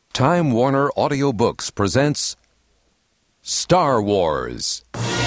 Time Warner Audiobooks presents Star Wars.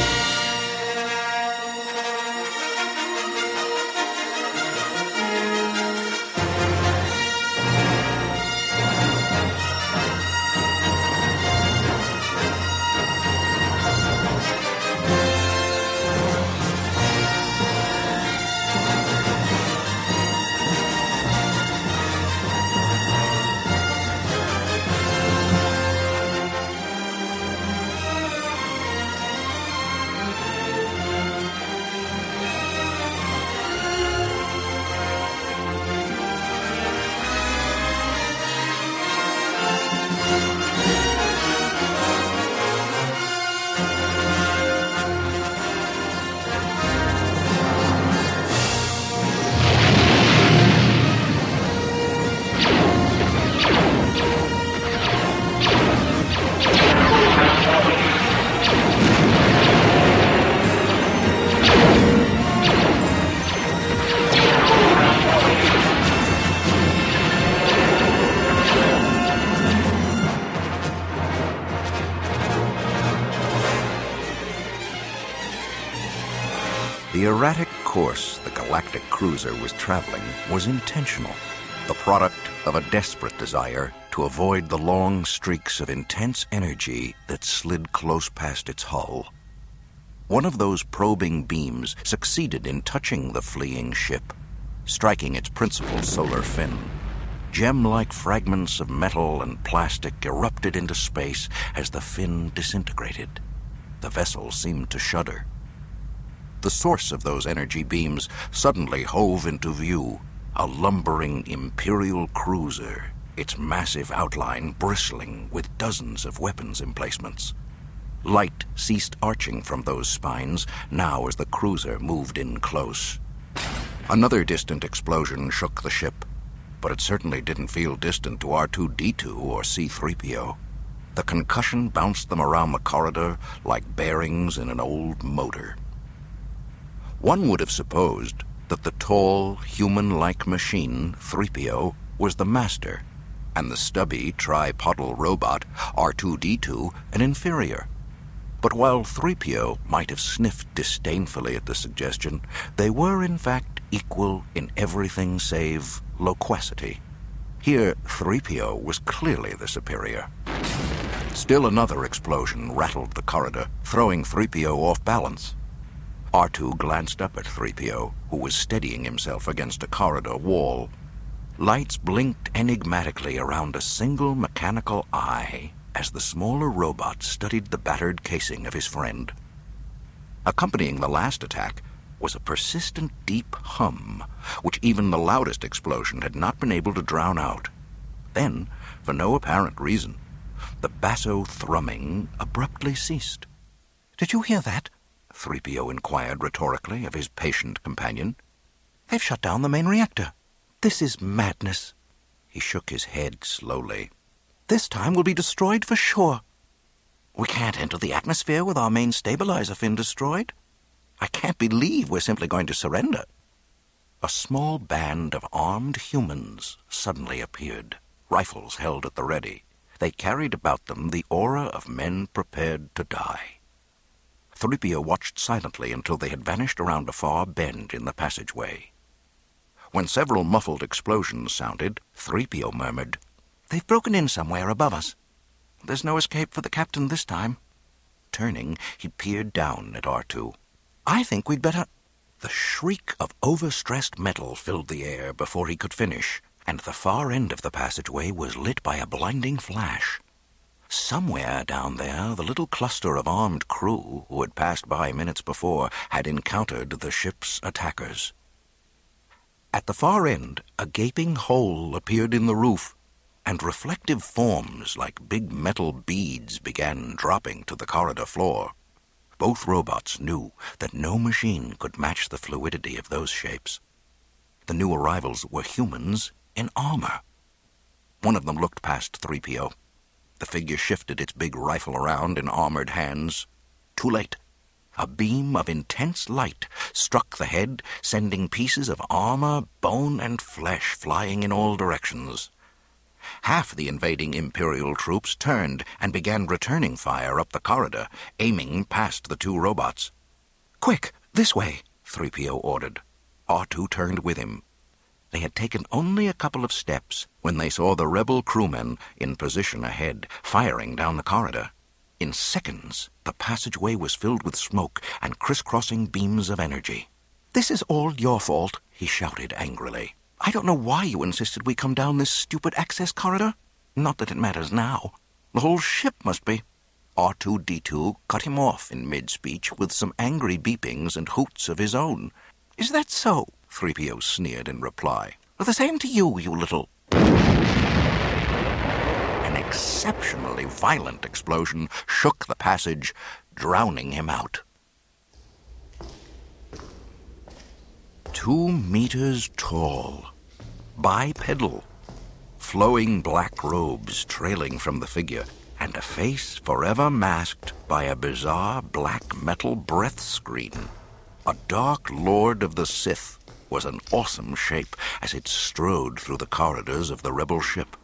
The erratic course the galactic cruiser was traveling was intentional, the product of a desperate desire to avoid the long streaks of intense energy that slid close past its hull. One of those probing beams succeeded in touching the fleeing ship, striking its principal solar fin. Gem-like fragments of metal and plastic erupted into space as the fin disintegrated. The vessel seemed to shudder. The source of those energy beams suddenly hove into view, a lumbering Imperial cruiser, its massive outline bristling with dozens of weapons emplacements. Light ceased arching from those spines now as the cruiser moved in close. Another distant explosion shook the ship, but it certainly didn't feel distant to R2-D2 or C-3PO. The concussion bounced them around the corridor like bearings in an old motor. One would have supposed that the tall, human-like machine, 3PO, was the master, and the stubby, tripodal robot, R2-D2, an inferior. But while 3PO might have sniffed disdainfully at the suggestion, they were in fact equal in everything save loquacity. Here, 3PO was clearly the superior. Still another explosion rattled the corridor, throwing 3PO off balance. R2 glanced up at 3PO, who was steadying himself against a corridor wall. Lights blinked enigmatically around a single mechanical eye as the smaller robot studied the battered casing of his friend. Accompanying the last attack was a persistent deep hum, which even the loudest explosion had not been able to drown out. Then, for no apparent reason, the basso thrumming abruptly ceased. "Did you hear that?" 3PO inquired rhetorically of his patient companion. "They've shut down the main reactor. This is madness." He shook his head slowly. "This time we'll be destroyed for sure." "We can't enter the atmosphere with our main stabilizer fin destroyed. I can't believe we're simply going to surrender." A small band of armed humans suddenly appeared, rifles held at the ready. They carried about them the aura of men prepared to die. 3PO watched silently until they had vanished around a far bend in the passageway. When several muffled explosions sounded, 3PO murmured, "They've broken in somewhere above us. There's no escape for the captain this time." Turning, he peered down at R2. "I think we'd better—" The shriek of overstressed metal filled the air before he could finish, and the far end of the passageway was lit by a blinding flash. Somewhere down there, the little cluster of armed crew who had passed by minutes before had encountered the ship's attackers. At the far end, a gaping hole appeared in the roof, and reflective forms like big metal beads began dropping to the corridor floor. Both robots knew that no machine could match the fluidity of those shapes. The new arrivals were humans in armor. One of them looked past 3PO. The figure shifted its big rifle around in armored hands. Too late. A beam of intense light struck the head, sending pieces of armor, bone, and flesh flying in all directions. Half the invading Imperial troops turned and began returning fire up the corridor, aiming past the two robots. "Quick, this way," 3PO ordered. R2 turned with him. They had taken only a couple of steps when they saw the rebel crewmen in position ahead, firing down the corridor. In seconds, the passageway was filled with smoke and crisscrossing beams of energy. "This is all your fault," he shouted angrily. "I don't know why you insisted we come down this stupid access corridor. Not that it matters now. The whole ship must be." R2-D2 cut him off in mid-speech with some angry beepings and hoots of his own. "Is that so?" 3PO sneered in reply. "The same to you, you little—" An exceptionally violent explosion shook the passage, drowning him out. 2 meters tall, bipedal, flowing black robes trailing from the figure, and a face forever masked by a bizarre black metal breath screen. A Dark Lord of the Sith was an awesome shape as it strode through the corridors of the rebel ship.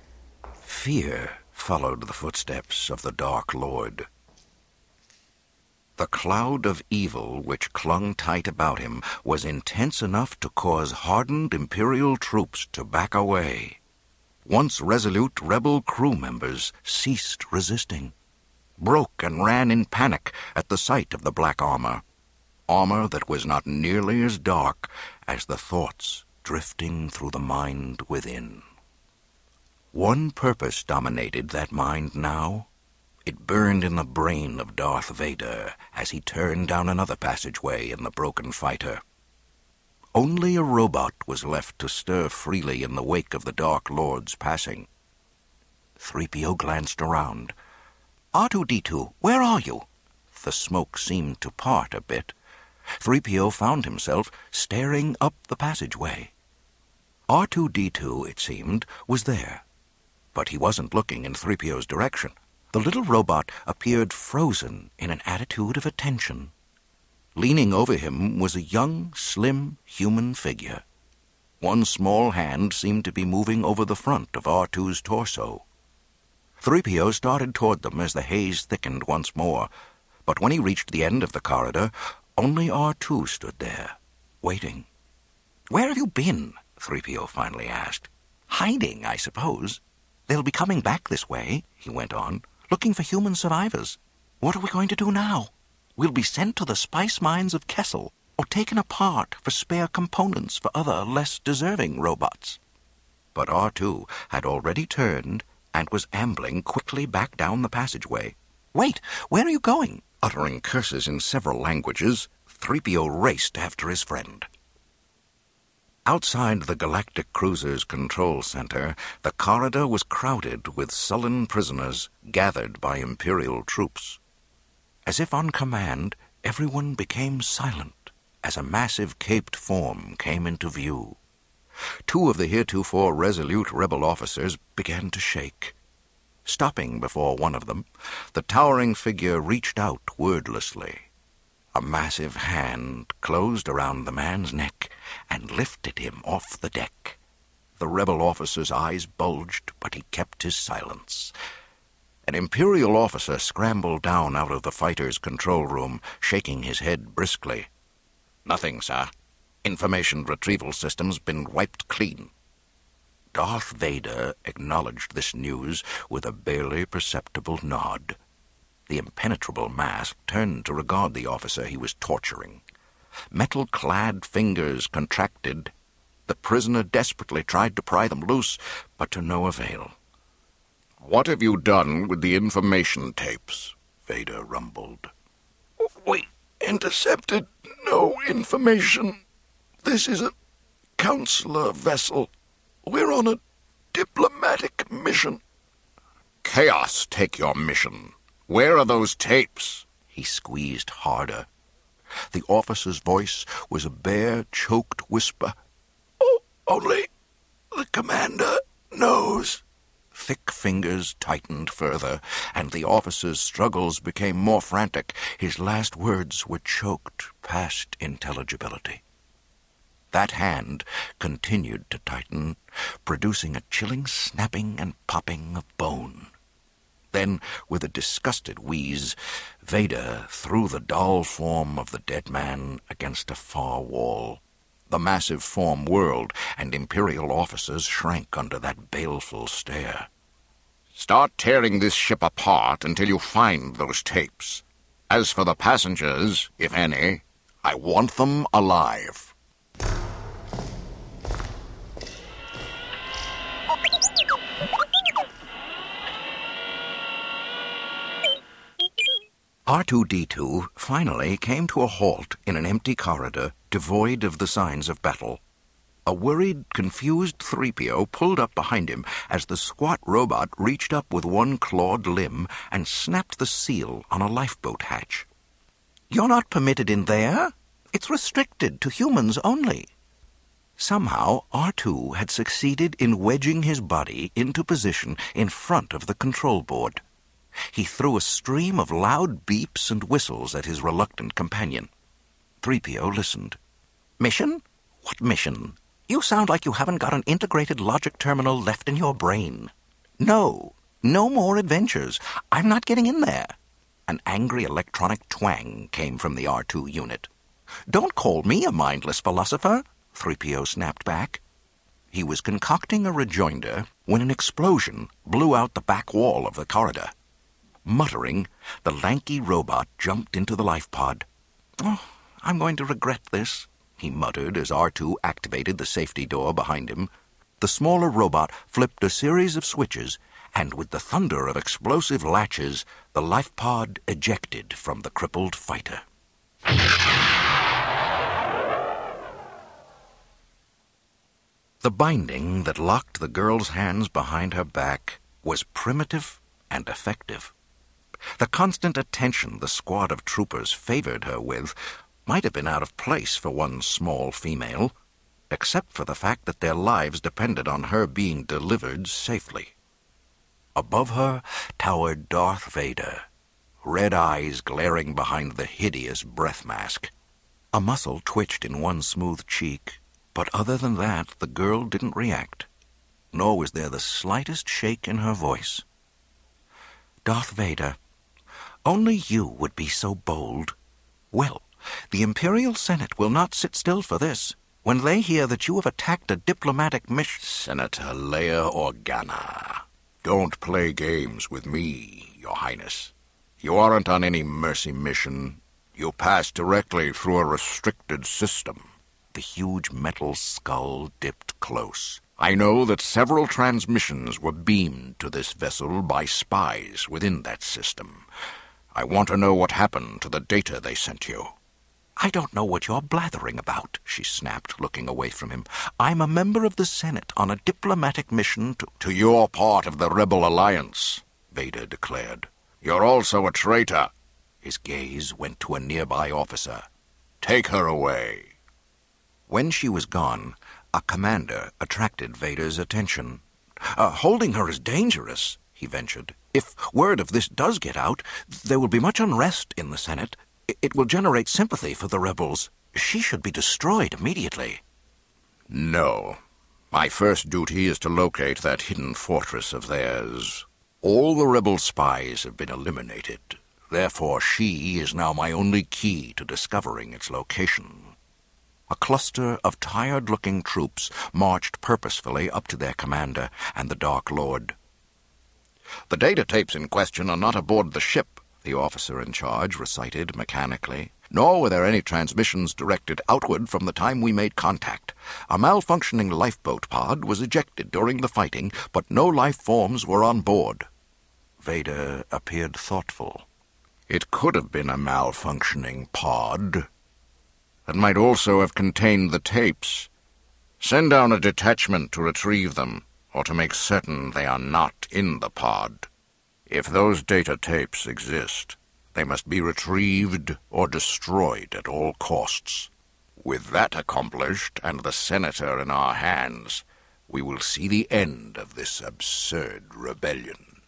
Fear followed the footsteps of the Dark Lord. The cloud of evil which clung tight about him was intense enough to cause hardened Imperial troops to back away. Once resolute rebel crew members ceased resisting, broke and ran in panic at the sight of the black armor that was not nearly as dark as the thoughts drifting through the mind within. One purpose dominated that mind now. It burned in the brain of Darth Vader as he turned down another passageway in the broken fighter. Only a robot was left to stir freely in the wake of the Dark Lord's passing. 3PO glanced around. "R2-D2, where are you?" The smoke seemed to part a bit. 3PO found himself staring up the passageway. R2-D2, it seemed, was there. But he wasn't looking in 3PO's direction. The little robot appeared frozen in an attitude of attention. Leaning over him was a young, slim human figure. One small hand seemed to be moving over the front of R2's torso. 3PO started toward them as the haze thickened once more, but when he reached the end of the corridor, only R2 stood there, waiting. "Where have you been?" 3PO finally asked. "Hiding, I suppose. They'll be coming back this way," he went on, "looking for human survivors. What are we going to do now? We'll be sent to the spice mines of Kessel, or taken apart for spare components for other, less deserving robots." But R2 had already turned and was ambling quickly back down the passageway. "Wait, where are you going?" Uttering curses in several languages, 3PO raced after his friend. Outside the Galactic Cruiser's control center, the corridor was crowded with sullen prisoners gathered by Imperial troops. As if on command, everyone became silent as a massive caped form came into view. 2 of the heretofore resolute rebel officers began to shake. Stopping before one of them, the towering figure reached out wordlessly. A massive hand closed around the man's neck and lifted him off the deck. The rebel officer's eyes bulged, but he kept his silence. An Imperial officer scrambled down out of the fighter's control room, shaking his head briskly. "Nothing, sir. Information retrieval system's been wiped clean." Darth Vader acknowledged this news with a barely perceptible nod. The impenetrable mask turned to regard the officer he was torturing. Metal-clad fingers contracted. The prisoner desperately tried to pry them loose, but to no avail. "What have you done with the information tapes?" Vader rumbled. "We intercepted no information. This is a counselor vessel. We're on a diplomatic mission." "Chaos take your mission. Where are those tapes?" He squeezed harder. The officer's voice was a bare, choked whisper. "Oh, only the commander knows." Thick fingers tightened further, and the officer's struggles became more frantic. His last words were choked past intelligibility. That hand continued to tighten, producing a chilling snapping and popping of bone. Then, with a disgusted wheeze, Vader threw the doll form of the dead man against a far wall. The massive form whirled, and Imperial officers shrank under that baleful stare. "Start tearing this ship apart until you find those tapes. As for the passengers, if any, I want them alive." R2-D2 finally came to a halt in an empty corridor devoid of the signs of battle. A worried, confused 3PO pulled up behind him as the squat robot reached up with one clawed limb and snapped the seal on a lifeboat hatch. "You're not permitted in there. It's restricted to humans only." Somehow, R2 had succeeded in wedging his body into position in front of the control board. He threw a stream of loud beeps and whistles at his reluctant companion. 3PO listened. "Mission? What mission? You sound like you haven't got an integrated logic terminal left in your brain. No more adventures. I'm not getting in there." An angry electronic twang came from the R2 unit. "Don't call me a mindless philosopher," 3PO snapped back. He was concocting a rejoinder when an explosion blew out the back wall of the corridor. Muttering, the lanky robot jumped into the life pod. "Oh, I'm going to regret this," he muttered as R2 activated the safety door behind him. The smaller robot flipped a series of switches, and with the thunder of explosive latches, the life pod ejected from the crippled fighter. The binding that locked the girl's hands behind her back was primitive and effective. The constant attention the squad of troopers favored her with might have been out of place for one small female, except for the fact that their lives depended on her being delivered safely. Above her towered Darth Vader, red eyes glaring behind the hideous breath mask. A muscle twitched in one smooth cheek, but other than that, the girl didn't react, nor was there the slightest shake in her voice. "Darth Vader, only you would be so bold. Well, the Imperial Senate will not sit still for this. When they hear that you have attacked a diplomatic mission..." "Senator Leia Organa, don't play games with me, Your Highness. You aren't on any mercy mission. You pass directly through a restricted system." The huge metal skull dipped close. "I know that several transmissions were beamed to this vessel by spies within that system. I want to know what happened to the data they sent you." "I don't know what you're blathering about," she snapped, looking away from him. "I'm a member of the Senate on a diplomatic mission to your part of the Rebel Alliance," Vader declared. "You're also a traitor." His gaze went to a nearby officer. "Take her away." When she was gone, a commander attracted Vader's attention. "Holding her is dangerous," he ventured. "If word of this does get out, there will be much unrest in the Senate. It will generate sympathy for the rebels. She should be destroyed immediately." "No. My first duty is to locate that hidden fortress of theirs. All the rebel spies have been eliminated. Therefore, she is now my only key to discovering its location." A cluster of tired-looking troops marched purposefully up to their commander and the Dark Lord. "The data tapes in question are not aboard the ship," the officer in charge recited mechanically. "Nor were there any transmissions directed outward from the time we made contact. A malfunctioning lifeboat pod was ejected during the fighting, but no life forms were on board." Vader appeared thoughtful. "It could have been a malfunctioning pod. It might also have contained the tapes. Send down a detachment to retrieve them, or to make certain they are not in the pod. If those data tapes exist, they must be retrieved or destroyed at all costs. With that accomplished and the Senator in our hands, we will see the end of this absurd rebellion."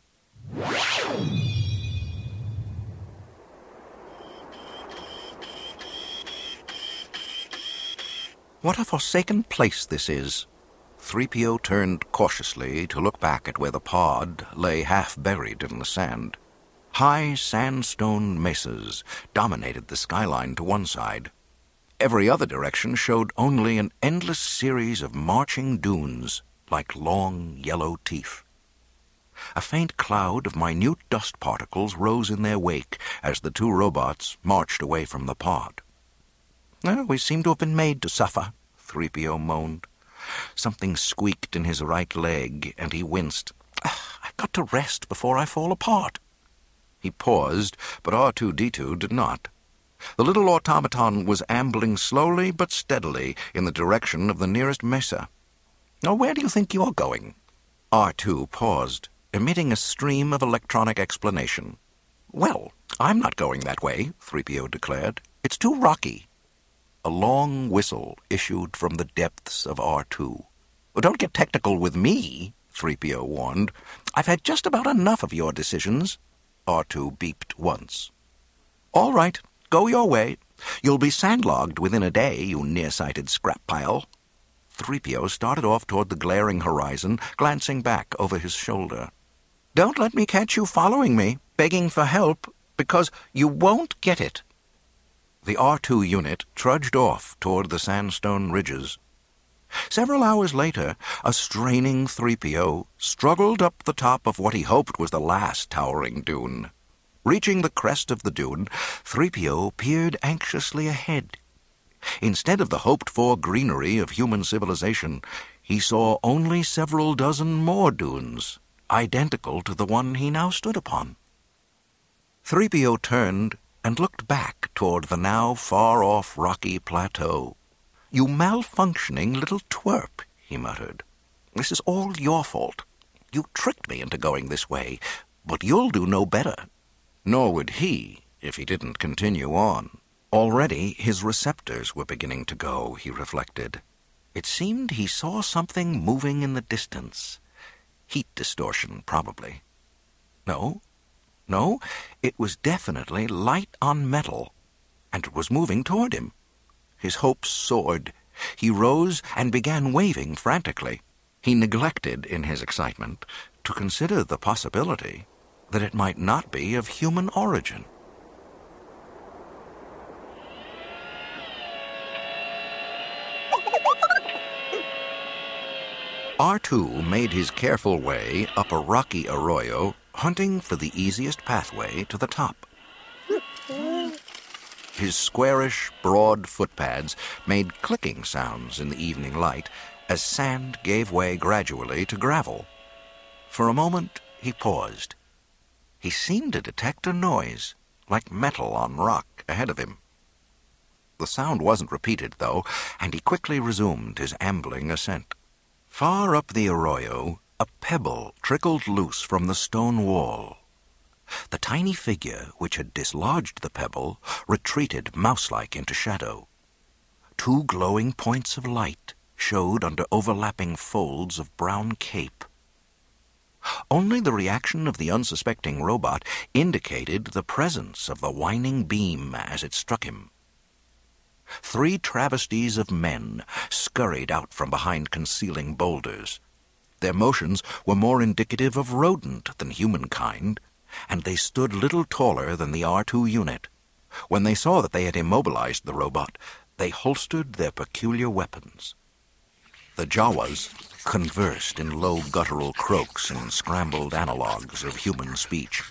What a forsaken place this is. 3PO turned cautiously to look back at where the pod lay half buried in the sand. High sandstone mesas dominated the skyline to one side. Every other direction showed only an endless series of marching dunes like long yellow teeth. A faint cloud of minute dust particles rose in their wake as the two robots marched away from the pod. We seem to have been made to suffer, 3PO moaned. Something squeaked in his right leg, and he winced. I've got to rest before I fall apart. He paused, but R2-D2 did not. The little automaton was ambling slowly but steadily in the direction of the nearest mesa. Now, where do you think you're going? R2 paused, emitting a stream of electronic explanation. Well, I'm not going that way, 3PO declared. It's too rocky. A long whistle issued from the depths of R2. Don't get technical with me, 3PO warned. I've had just about enough of your decisions. R2 beeped once. All right, go your way. You'll be sandlogged within a day, you nearsighted scrap pile. 3PO started off toward the glaring horizon, glancing back over his shoulder. Don't let me catch you following me, begging for help, because you won't get it. The R2 unit trudged off toward the sandstone ridges. Several hours later, a straining 3PO struggled up the top of what he hoped was the last towering dune. Reaching the crest of the dune, 3PO peered anxiously ahead. Instead of the hoped-for greenery of human civilization, he saw only several dozen more dunes, identical to the one he now stood upon. 3PO turned and looked back toward the now far-off rocky plateau. You malfunctioning little twerp, he muttered. This is all your fault. You tricked me into going this way, but you'll do no better. Nor would he, if he didn't continue on. Already his receptors were beginning to go, he reflected. It seemed he saw something moving in the distance. Heat distortion, probably. No, it was definitely light on metal, and it was moving toward him. His hopes soared. He rose and began waving frantically. He neglected, in his excitement, to consider the possibility that it might not be of human origin. R2 made his careful way up a rocky arroyo, hunting for the easiest pathway to the top. His squarish, broad footpads made clicking sounds in the evening light as sand gave way gradually to gravel. For a moment, he paused. He seemed to detect a noise, like metal on rock ahead of him. The sound wasn't repeated, though, and he quickly resumed his ambling ascent. Far up the arroyo, a pebble trickled loose from the stone wall. The tiny figure which had dislodged the pebble retreated mouse-like into shadow. Two glowing points of light showed under overlapping folds of brown cape. Only the reaction of the unsuspecting robot indicated the presence of the whining beam as it struck him. 3 travesties of men scurried out from behind concealing boulders. Their motions were more indicative of rodent than humankind, and they stood little taller than the R2 unit. When they saw that they had immobilized the robot, they holstered their peculiar weapons. The Jawas conversed in low guttural croaks and scrambled analogues of human speech.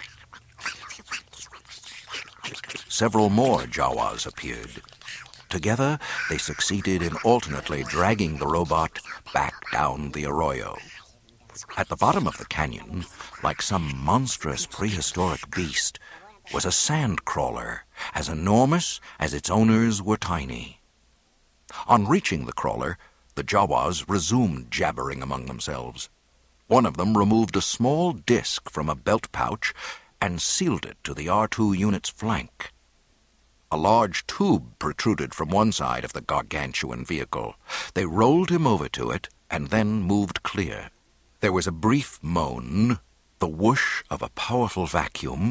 Several more Jawas appeared. Together, they succeeded in alternately dragging the robot back down the arroyo. At the bottom of the canyon, like some monstrous prehistoric beast, was a sand crawler, as enormous as its owners were tiny. On reaching the crawler, the Jawas resumed jabbering among themselves. One of them removed a small disc from a belt pouch and sealed it to the R2 unit's flank. A large tube protruded from one side of the gargantuan vehicle. They rolled him over to it and then moved clear. There was a brief moan, the whoosh of a powerful vacuum,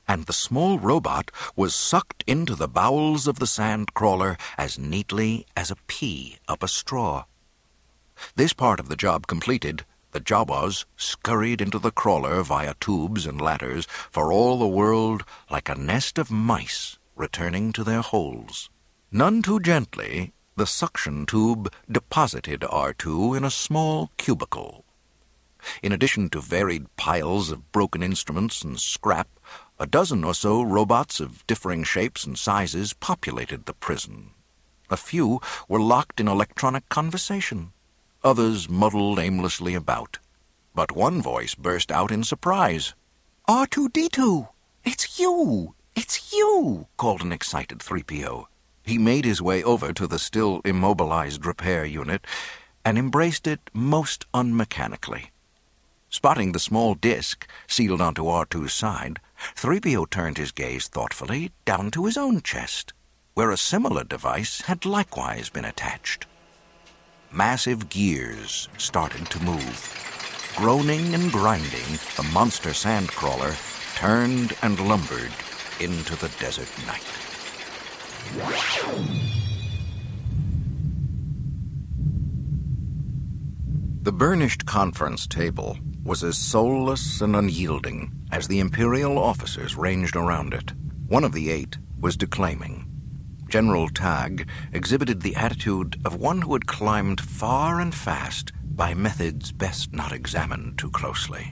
and the small robot was sucked into the bowels of the sand crawler as neatly as a pea up a straw. This part of the job completed, the Jawas scurried into the crawler via tubes and ladders, for all the world like a nest of mice returning to their holes. None too gently, the suction tube deposited R2 in a small cubicle. In addition to varied piles of broken instruments and scrap, a dozen or so robots of differing shapes and sizes populated the prison. A few were locked in electronic conversation. Others muddled aimlessly about. But one voice burst out in surprise. "R2-D2! It's you! It's you!" called an excited 3PO. He made his way over to the still immobilized repair unit and embraced it most unmechanically. Spotting the small disc sealed onto R2's side, 3PO turned his gaze thoughtfully down to his own chest, where a similar device had likewise been attached. Massive gears started to move. Groaning and grinding, the monster sandcrawler turned and lumbered into the desert night. The burnished conference table was as soulless and unyielding as the Imperial officers ranged around it. One of the 8 was declaiming. General Tag exhibited the attitude of one who had climbed far and fast by methods best not examined too closely.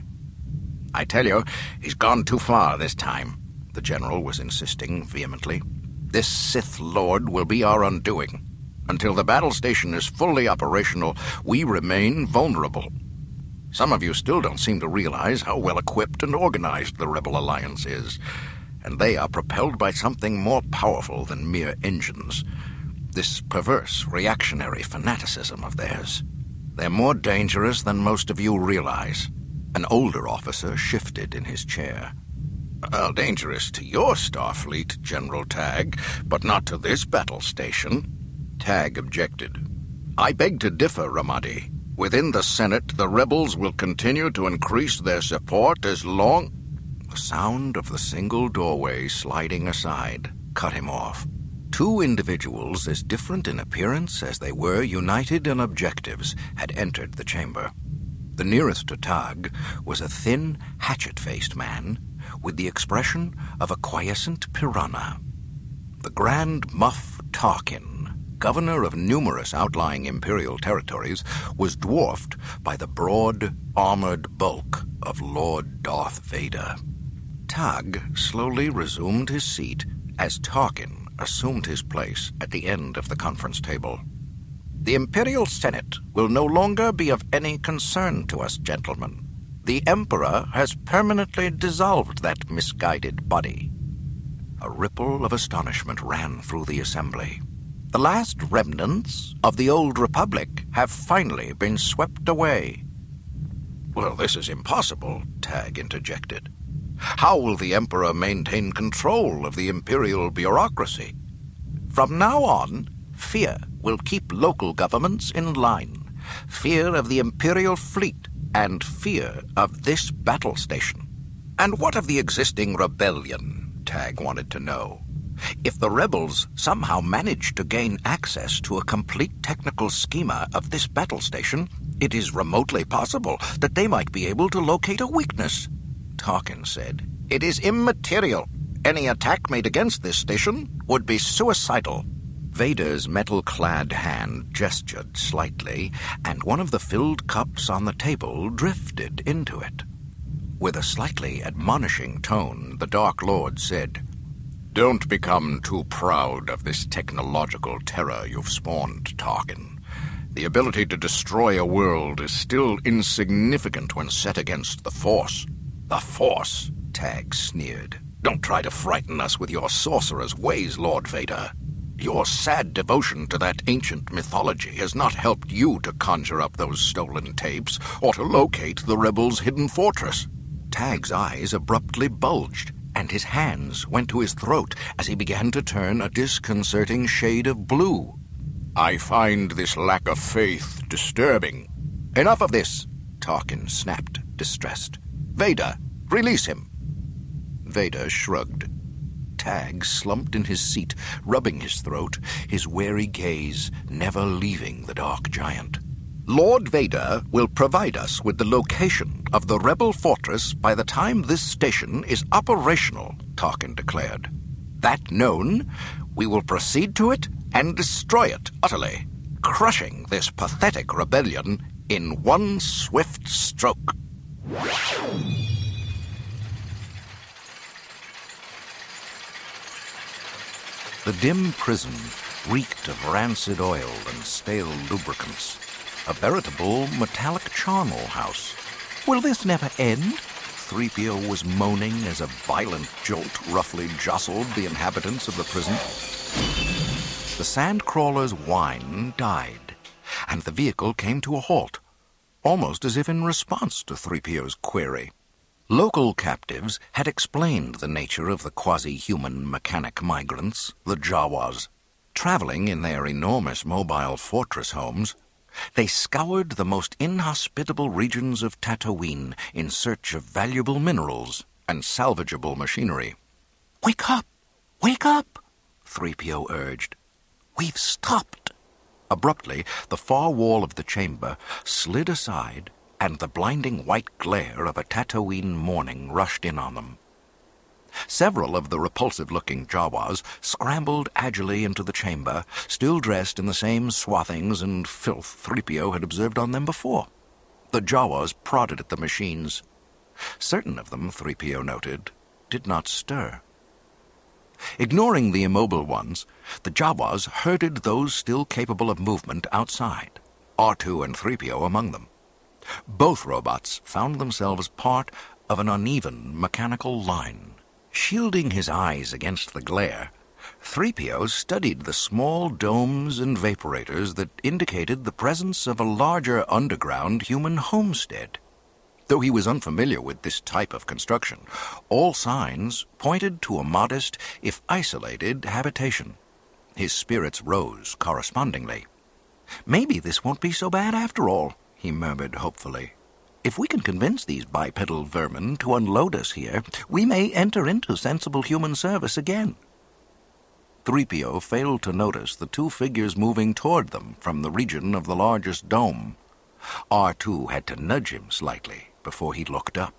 "I tell you, he's gone too far this time," the general was insisting vehemently. "This Sith Lord will be our undoing. Until the battle station is fully operational, we remain vulnerable. Some of you still don't seem to realize how well equipped and organized the Rebel Alliance is, and they are propelled by something more powerful than mere engines. This perverse, reactionary fanaticism of theirs. They're more dangerous than most of you realize." An older officer shifted in his chair. "Well, dangerous to your Starfleet, General Tag, but not to this battle station." Tag objected. "I beg to differ, Ramadi. Within the Senate, the rebels will continue to increase their support as long—" The sound of the single doorway sliding aside cut him off. 2 individuals as different in appearance as they were united in objectives had entered the chamber. The nearest to Tag was a thin, hatchet-faced man with the expression of a quiescent piranha. The Grand Moff Tarkin, governor of numerous outlying Imperial territories, was dwarfed by the broad, armored bulk of Lord Darth Vader. Tag slowly resumed his seat as Tarkin assumed his place at the end of the conference table. "The Imperial Senate will no longer be of any concern to us, gentlemen. The Emperor has permanently dissolved that misguided body." A ripple of astonishment ran through the assembly. "The last remnants of the old Republic have finally been swept away." "Well, this is impossible," Tag interjected. "How will the Emperor maintain control of the Imperial bureaucracy?" "From now on, fear will keep local governments in line. Fear of the Imperial fleet and fear of this battle station." "And what of the existing rebellion?" Tag wanted to know. "If the rebels somehow manage to gain access to a complete technical schema of this battle station, it is remotely possible that they might be able to locate a weakness." Tarkin said, "It is immaterial. Any attack made against this station would be suicidal." Vader's metal-clad hand gestured slightly, and one of the filled cups on the table drifted into it. With a slightly admonishing tone, the Dark Lord said, "Don't become too proud of this technological terror you've spawned, Tarkin. The ability to destroy a world is still insignificant when set against the Force." "The Force?" Tag sneered. "Don't try to frighten us with your sorcerer's ways, Lord Vader. Your sad devotion to that ancient mythology has not helped you to conjure up those stolen tapes or to locate the rebels' hidden fortress." Tag's eyes abruptly bulged, and his hands went to his throat as he began to turn a disconcerting shade of blue. "I find this lack of faith disturbing." "Enough of this," Tarkin snapped, distressed. "Vader, release him." Vader shrugged. Tag slumped in his seat, rubbing his throat, his wary gaze never leaving the dark giant. "Lord Vader will provide us with the location of the rebel fortress by the time this station is operational," Tarkin declared. "That known, we will proceed to it and destroy it utterly, crushing this pathetic rebellion in one swift stroke." The dim prison reeked of rancid oil and stale lubricants, a veritable metallic charnel house. "Will this never end?" 3PO was moaning as a violent jolt roughly jostled the inhabitants of the prison. The sandcrawler's whine died, and the vehicle came to a halt, almost as if in response to 3PO's query. Local captives had explained the nature of the quasi-human mechanic migrants, the Jawas. Traveling in their enormous mobile fortress homes, they scoured the most inhospitable regions of Tatooine in search of valuable minerals and salvageable machinery. "Wake up! Wake up!" 3PO urged. "We've stopped." Abruptly, the far wall of the chamber slid aside, and the blinding white glare of a Tatooine morning rushed in on them. Several of the repulsive-looking Jawas scrambled agilely into the chamber, still dressed in the same swathings and filth 3PO had observed on them before. The Jawas prodded at the machines. Certain of them, 3PO noted, did not stir. Ignoring the immobile ones, the Jawas herded those still capable of movement outside, R2 and 3PO among them. Both robots found themselves part of an uneven mechanical line. Shielding his eyes against the glare, 3PO studied the small domes and vaporators that indicated the presence of a larger underground human homestead. Though he was unfamiliar with this type of construction, all signs pointed to a modest, if isolated, habitation. His spirits rose correspondingly. "Maybe this won't be so bad after all," he murmured hopefully. "If we can convince these bipedal vermin to unload us here, we may enter into sensible human service again." 3PO failed to notice the two figures moving toward them from the region of the largest dome. R2 had to nudge him slightly before he looked up.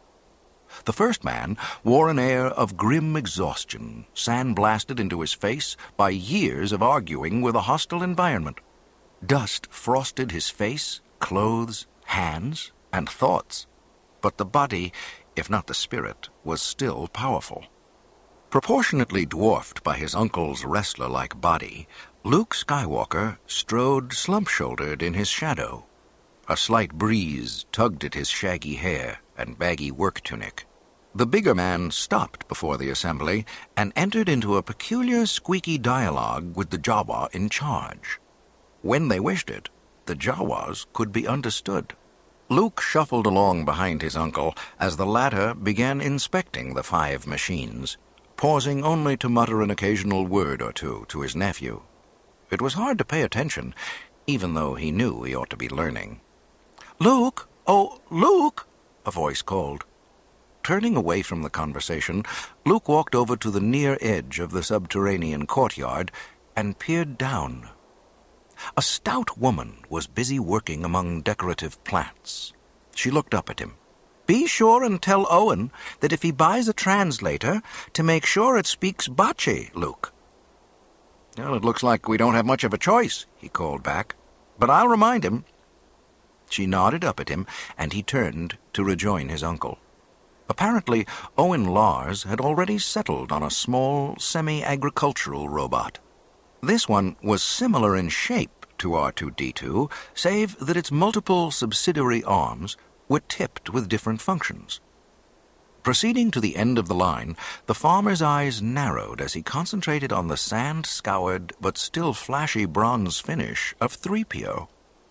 The first man wore an air of grim exhaustion, sandblasted into his face by years of arguing with a hostile environment. Dust frosted his face, clothes, hands, and thoughts, but the body, if not the spirit, was still powerful. Proportionately dwarfed by his uncle's wrestler-like body, Luke Skywalker strode slump-shouldered in his shadow. A slight breeze tugged at his shaggy hair and baggy work tunic. The bigger man stopped before the assembly and entered into a peculiar squeaky dialogue with the Jawa in charge. When they wished it, the Jawas could be understood. Luke shuffled along behind his uncle as the latter began inspecting the 5 machines, pausing only to mutter an occasional word or two to his nephew. It was hard to pay attention, even though he knew he ought to be learning. "Luke! Oh, Luke!" a voice called. Turning away from the conversation, Luke walked over to the near edge of the subterranean courtyard and peered down. A stout woman was busy working among decorative plants. She looked up at him. "Be sure and tell Owen that if he buys a translator, to make sure it speaks Bachi, Luke." "Well, it looks like we don't have much of a choice," he called back. "But I'll remind him." She nodded up at him, and he turned to rejoin his uncle. Apparently, Owen Lars had already settled on a small, semi-agricultural robot. This one was similar in shape to R2-D2, save that its multiple subsidiary arms were tipped with different functions. Proceeding to the end of the line, the farmer's eyes narrowed as he concentrated on the sand-scoured but still flashy bronze finish of 3PO.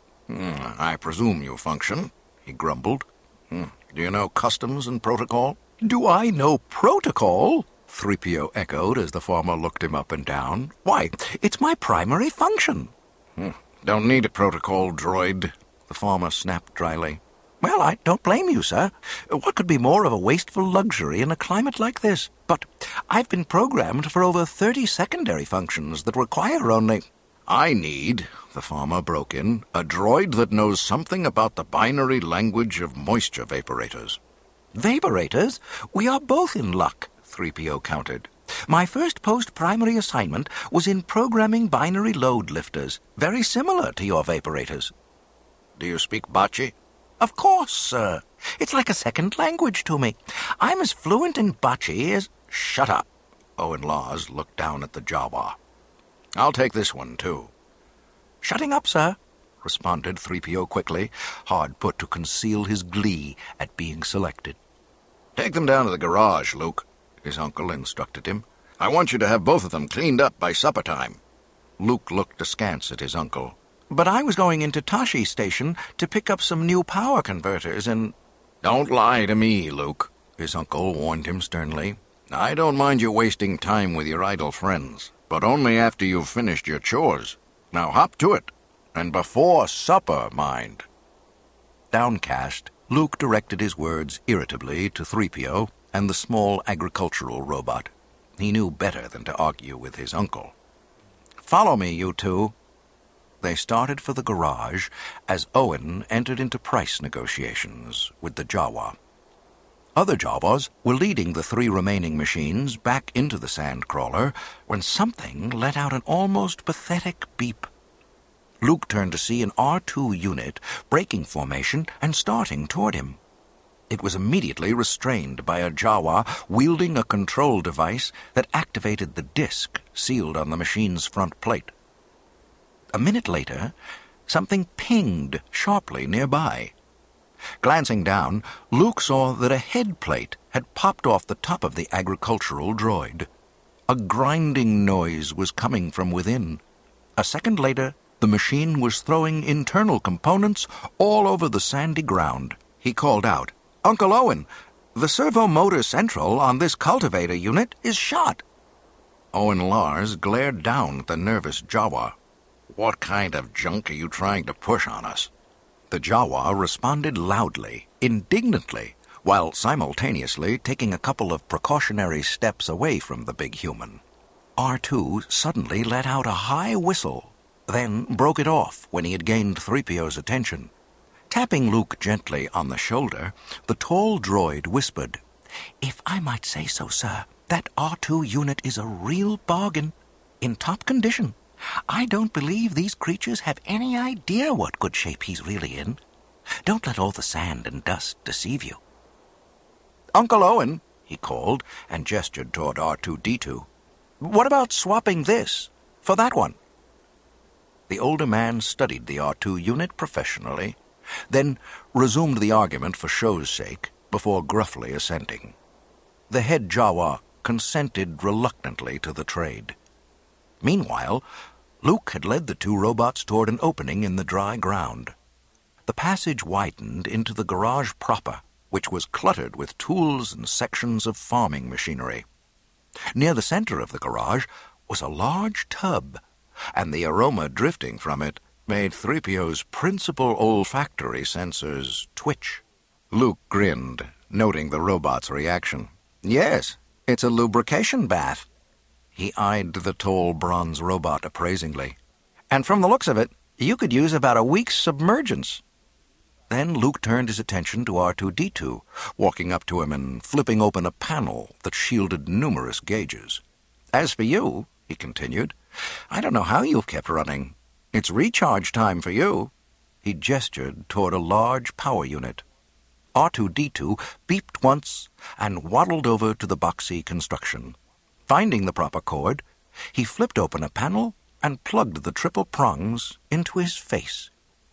"I presume you function," he grumbled. "Do you know customs and protocol?" "Do I know protocol?" 3PO echoed as the farmer looked him up and down. "Why, it's my primary function." "Don't need a protocol, droid," the farmer snapped dryly. Well, I don't blame you, sir. What could be more of a wasteful luxury in a climate like this? But I've been programmed for over 30 secondary functions that require only... I need, the farmer broke in, a droid that knows something about the binary language of moisture vaporators. Vaporators? We are both in luck, 3PO countered. My first post-primary assignment was in programming binary load lifters, very similar to your vaporators. Do you speak Bachi? Of course, sir. It's like a second language to me. I'm as fluent in Bachi as... Shut up. Owen Lars looked down at the Jawa. I'll take this one, too. Shutting up, sir, responded 3PO quickly, hard put to conceal his glee at being selected. Take them down to the garage, Luke, his uncle instructed him. I want you to have both of them cleaned up by supper time. Luke looked askance at his uncle. But I was going into Tashi Station to pick up some new power converters and... Don't lie to me, Luke, his uncle warned him sternly. I don't mind you wasting time with your idle friends, but only after you've finished your chores. Now hop to it, and before supper, mind. Downcast, Luke directed his words irritably to 3PO and the small agricultural robot. He knew better than to argue with his uncle. Follow me, you two. They started for the garage as Owen entered into price negotiations with the Jawa. Other Jawas were leading the 3 remaining machines back into the sandcrawler when something let out an almost pathetic beep. Luke turned to see an R2 unit breaking formation and starting toward him. It was immediately restrained by a Jawa wielding a control device that activated the disc sealed on the machine's front plate. A minute later, something pinged sharply nearby. Glancing down, Luke saw that a head plate had popped off the top of the agricultural droid. A grinding noise was coming from within. A second later, the machine was throwing internal components all over the sandy ground. He called out, "Uncle Owen, the servo motor central on this cultivator unit is shot." Owen Lars glared down at the nervous Jawa. What kind of junk are you trying to push on us? The Jawa responded loudly, indignantly, while simultaneously taking a couple of precautionary steps away from the big human. R2 suddenly let out a high whistle, then broke it off when he had gained 3PO's attention. Tapping Luke gently on the shoulder, the tall droid whispered, "If I might say so, sir, that R2 unit is a real bargain, in top condition. I don't believe these creatures have any idea what good shape he's really in. Don't let all the sand and dust deceive you." "Uncle Owen," he called and gestured toward R2-D2. "What about swapping this for that one?" The older man studied the R2 unit professionally, then resumed the argument for show's sake before gruffly assenting. The head Jawa consented reluctantly to the trade. Meanwhile, Luke had led the 2 robots toward an opening in the dry ground. The passage widened into the garage proper, which was cluttered with tools and sections of farming machinery. Near the center of the garage was a large tub, and the aroma drifting from it made 3PO's principal olfactory sensors twitch. Luke grinned, noting the robot's reaction. "Yes, it's a lubrication bath." He eyed the tall bronze robot appraisingly. "And from the looks of it, you could use about a week's submergence." Then Luke turned his attention to R2-D2, walking up to him and flipping open a panel that shielded numerous gauges. "As for you," he continued, "I don't know how you've kept running. It's recharge time for you." He gestured toward a large power unit. R2-D2 beeped once and waddled over to the boxy construction. Finding the proper cord, he flipped open a panel and plugged the triple prongs into his face.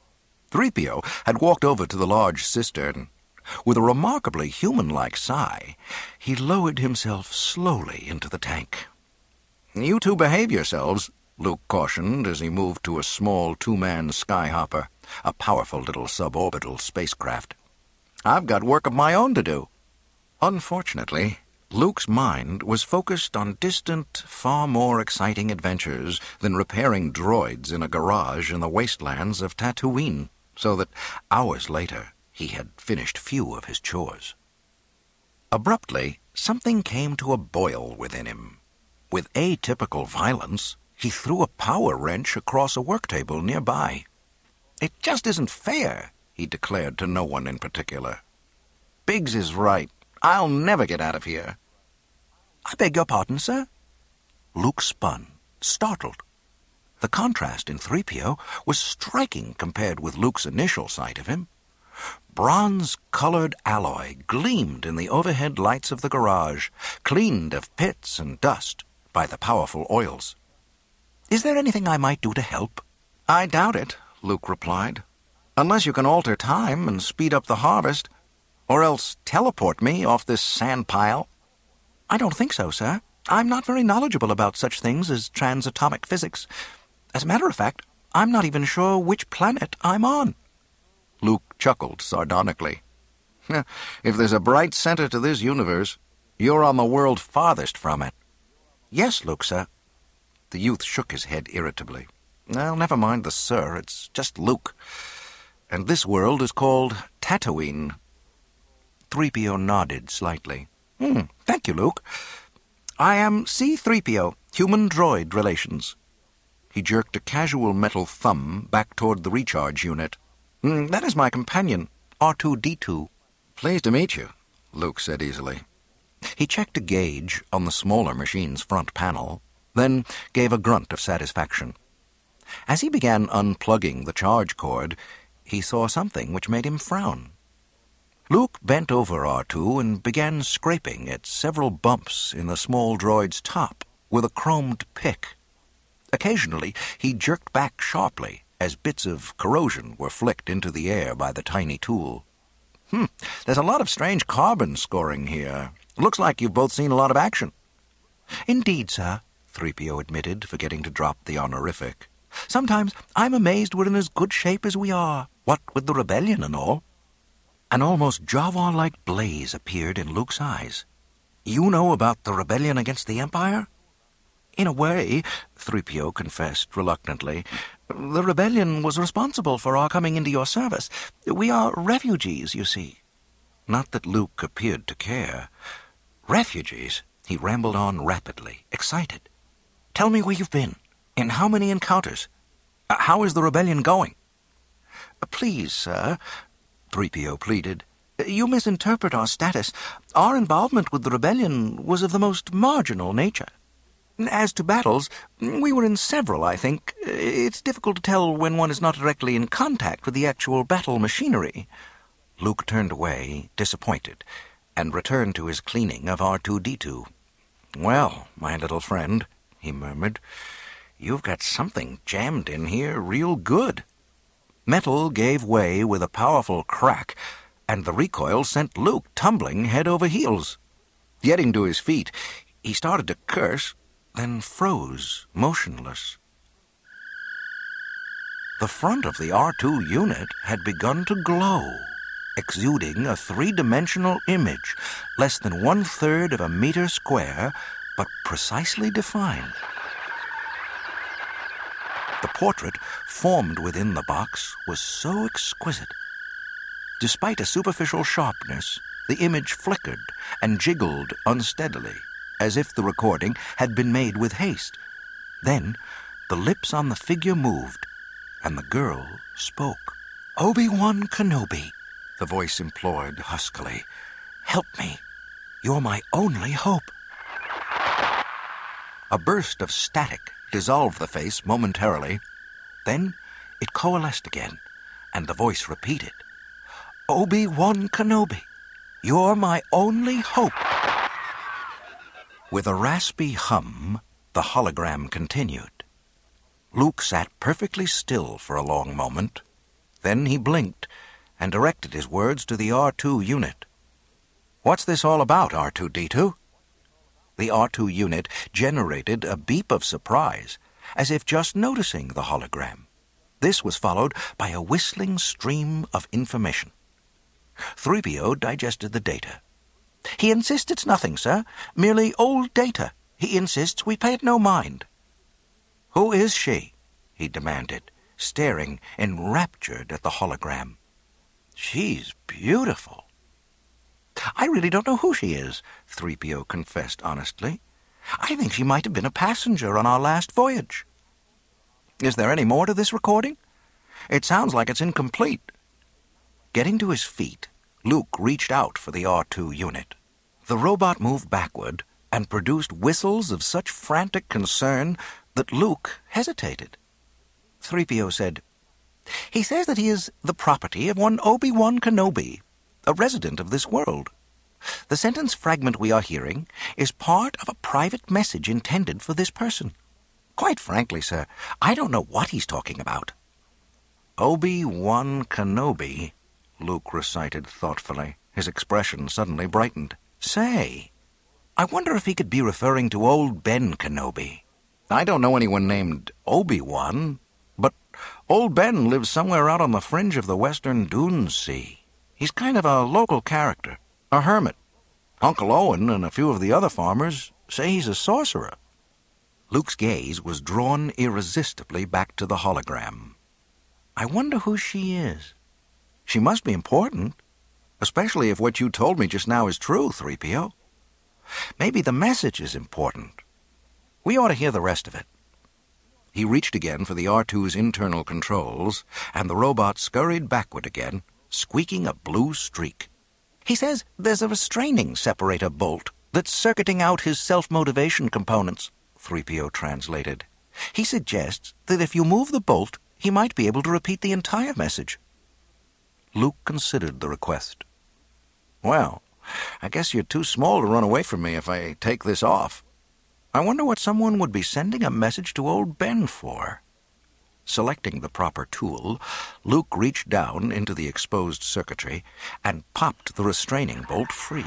3PO had walked over to the large cistern. With a remarkably human-like sigh, he lowered himself slowly into the tank. "You two behave yourselves," Luke cautioned as he moved to a small 2-man skyhopper, a powerful little suborbital spacecraft. "I've got work of my own to do." Unfortunately, Luke's mind was focused on distant, far more exciting adventures than repairing droids in a garage in the wastelands of Tatooine, so that hours later He had finished few of his chores. Abruptly, something came to a boil within him. With atypical violence, he threw a power wrench across a work table nearby. "It just isn't fair," he declared to no one in particular. "Biggs is right. I'll never get out of here." "I beg your pardon, sir?" Luke spun, startled. The contrast in 3PO was striking compared with Luke's initial sight of him. Bronze-colored alloy gleamed in the overhead lights of the garage, cleaned of pits and dust by the powerful oils. "Is there anything I might do to help?" "I doubt it," Luke replied. "Unless you can alter time and speed up the harvest, or else teleport me off this sand pile." "I don't think so, sir. I'm not very knowledgeable about such things as transatomic physics. As a matter of fact, I'm not even sure which planet I'm on." Luke chuckled sardonically. "If there's a bright center to this universe, you're on the world farthest from it." "Yes, Luke, sir." The youth shook his head irritably. "Well, never mind the sir, it's just Luke. And this world is called Tatooine." 3PO nodded slightly. Thank you, Luke. I am C-3PO, Human Droid Relations." He jerked a casual metal thumb back toward the recharge unit. "That is my companion, R2-D2. "Pleased to meet you," Luke said easily. He checked a gauge on the smaller machine's front panel, then gave a grunt of satisfaction. As he began unplugging the charge cord, he saw something which made him frown. Luke bent over R2 and began scraping at several bumps in the small droid's top with a chromed pick. Occasionally, he jerked back sharply as bits of corrosion were flicked into the air by the tiny tool. There's a lot of strange carbon scoring here. Looks like you've both seen a lot of action." "Indeed, sir," 3PO admitted, forgetting to drop the honorific. "Sometimes I'm amazed we're in as good shape as we are, what with the rebellion and all." An almost Jawa-like blaze appeared in Luke's eyes. "You know about the rebellion against the Empire?" "In a way," 3PO confessed reluctantly. "The rebellion was responsible for our coming into your service. We are refugees, you see." Not that Luke appeared to care. "Refugees?" He rambled on rapidly, excited. "Tell me where you've been. In how many encounters? How is the rebellion going?" "Please, sir," 3PO pleaded. "You misinterpret our status. Our involvement with the rebellion was of the most marginal nature. As to battles, we were in several, I think. It's difficult to tell when one is not directly in contact with the actual battle machinery." Luke turned away, disappointed, and returned to his cleaning of R2-D2. "Well, my little friend," he murmured, "you've got something jammed in here real good." Metal gave way with a powerful crack, and the recoil sent Luke tumbling head over heels. Getting to his feet, he started to curse, then froze, motionless. The front of the R2 unit had begun to glow, exuding a three-dimensional image, less than 1/3 of a meter square, but precisely defined. The portrait formed within the box was so exquisite. Despite a superficial sharpness, the image flickered and jiggled unsteadily, as if the recording had been made with haste. Then the lips on the figure moved, and the girl spoke. "Obi-Wan Kenobi," the voice implored huskily, "help me. You're my only hope." A burst of static dissolved the face momentarily. Then it coalesced again, and the voice repeated, "Obi-Wan Kenobi, you're my only hope." With a raspy hum, the hologram continued. Luke sat perfectly still for a long moment. Then he blinked and directed his words to the R2 unit. "What's this all about, R2-D2? The R2 unit generated a beep of surprise, as if just noticing the hologram. This was followed by a whistling stream of information. 3PO digested the data. "He insists it's nothing, sir. Merely old data. He insists we pay it no mind." "Who is she?" he demanded, staring enraptured at the hologram. She's beautiful. I really don't know who she is, 3PO confessed honestly. I think she might have been a passenger on our last voyage. Is there any more to this recording? It sounds like it's incomplete. Getting to his feet, Luke reached out for the R2 unit. The robot moved backward and produced whistles of such frantic concern that Luke hesitated. 3PO said, "He says that he is the property of one Obi-Wan Kenobi, a resident of this world. The sentence fragment we are hearing is part of a private message intended for this person. Quite frankly, sir, I don't know what he's talking about." "Obi-Wan Kenobi," Luke recited thoughtfully. His expression suddenly brightened. "Say, I wonder if he could be referring to old Ben Kenobi. I don't know anyone named Obi-Wan, but old Ben lives somewhere out on the fringe of the western Dunes Sea. He's kind of a local character, a hermit. Uncle Owen and a few of the other farmers say he's a sorcerer." Luke's gaze was drawn irresistibly back to the hologram. "I wonder who she is. She must be important, especially if what you told me just now is true, 3PO. Maybe the message is important. We ought to hear the rest of it." He reached again for the R2's internal controls, and the robot scurried backward again, squeaking a blue streak. "He says there's a restraining separator bolt that's circuiting out his self-motivation components," 3PO translated. "He suggests that if you move the bolt, he might be able to repeat the entire message." Luke considered the request. "Well, I guess you're too small to run away from me if I take this off. I wonder what someone would be sending a message to old Ben for." Selecting the proper tool, Luke reached down into the exposed circuitry and popped the restraining bolt free.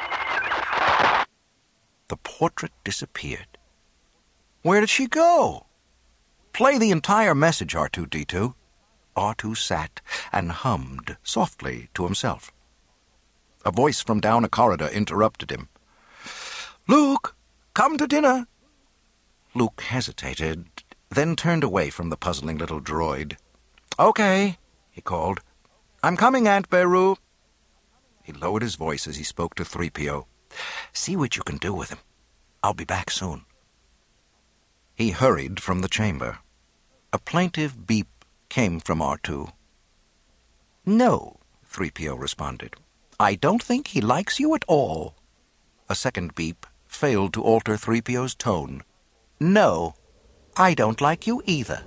The portrait disappeared. "Where did she go?" "Play the entire message, R2-D2. R2 sat and hummed softly to himself. A voice from down a corridor interrupted him. "Luke, come to dinner." Luke hesitated, then turned away from the puzzling little droid. "Okay," he called. "I'm coming, Aunt Beru." He lowered his voice as he spoke to 3PO. "See what you can do with him. I'll be back soon." He hurried from the chamber. A plaintive beep came from R2. "No," 3PO responded. "I don't think he likes you at all." A second beep failed to alter 3PO's tone. "No, I don't like you either."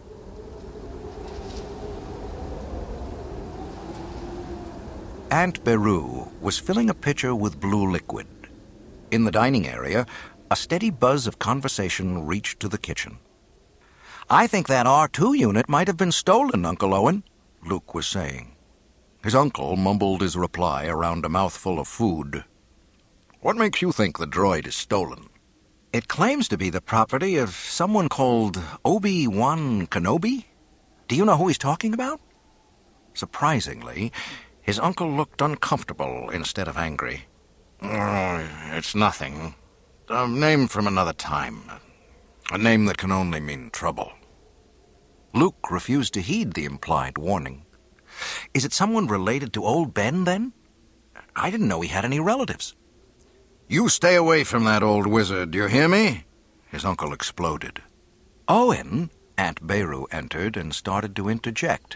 Aunt Beru was filling a pitcher with blue liquid. In the dining area, a steady buzz of conversation reached to the kitchen. "I think that R2 unit might have been stolen, Uncle Owen," Luke was saying. His uncle mumbled his reply around a mouthful of food. "What makes you think the droid is stolen?" "It claims to be the property of someone called Obi-Wan Kenobi. Do you know who he's talking about?" Surprisingly, his uncle looked uncomfortable instead of angry. "It's nothing. A name from another time. A name that can only mean trouble." Luke refused to heed the implied warning. "Is it someone related to old Ben, then? I didn't know he had any relatives." "You stay away from that old wizard, you hear me?" his uncle exploded. "Owen," Aunt Beru entered and started to interject.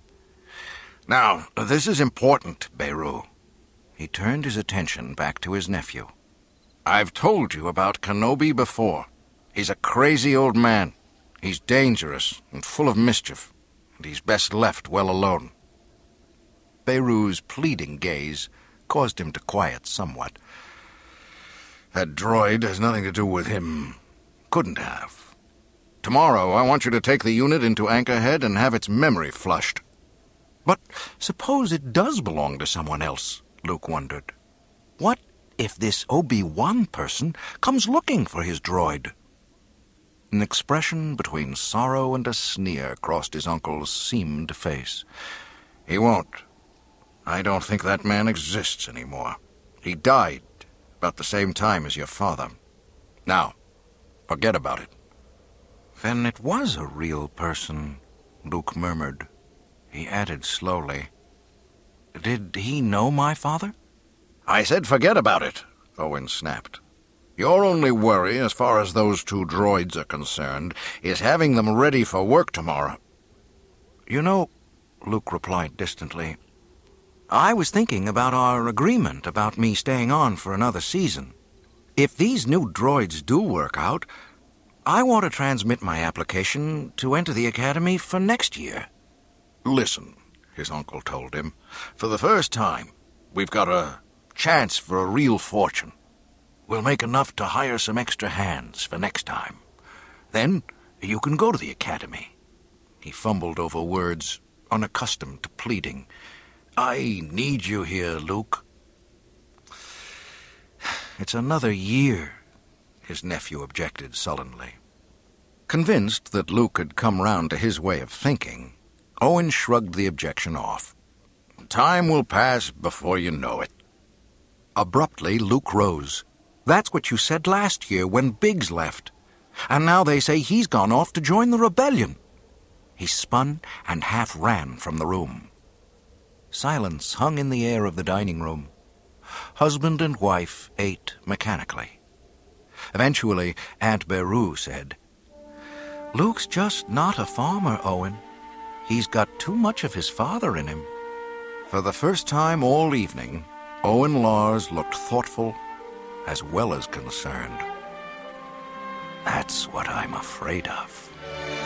"Now, this is important, Beru." He turned his attention back to his nephew. "I've told you about Kenobi before. He's a crazy old man. He's dangerous and full of mischief, and he's best left well alone." Beru's pleading gaze caused him to quiet somewhat. "That droid has nothing to do with him. Couldn't have. Tomorrow I want you to take the unit into Anchorhead and have its memory flushed." "But suppose it does belong to someone else," Luke wondered. "What if this Obi-Wan person comes looking for his droid?" An expression between sorrow and a sneer crossed his uncle's seamed face. "He won't. I don't think that man exists anymore. He died about the same time as your father. Now, forget about it." "Then it was a real person," Luke murmured. He added slowly, Did he know my father? I said forget about it, Owen snapped. Your only worry, as far as those 2 droids are concerned, is having them ready for work tomorrow. You know, Luke replied distantly, I was thinking about our agreement about me staying on for another season. If these new droids do work out, I want to transmit my application to enter the Academy for next year. Listen, his uncle told him, for the first time, we've got a chance for a real fortune. We'll make enough to hire some extra hands for next time. Then you can go to the Academy. He fumbled over words, unaccustomed to pleading. I need you here, Luke. It's another year, his nephew objected sullenly. Convinced that Luke had come round to his way of thinking, Owen shrugged the objection off. Time will pass before you know it. Abruptly, Luke rose. That's what you said last year when Biggs left. And now they say he's gone off to join the rebellion. He spun and half ran from the room. Silence hung in the air of the dining room. Husband and wife ate mechanically. Eventually, Aunt Beru said, Luke's just not a farmer, Owen. He's got too much of his father in him. For the first time all evening, Owen Lars looked thoughtful as well as concerned. That's what I'm afraid of.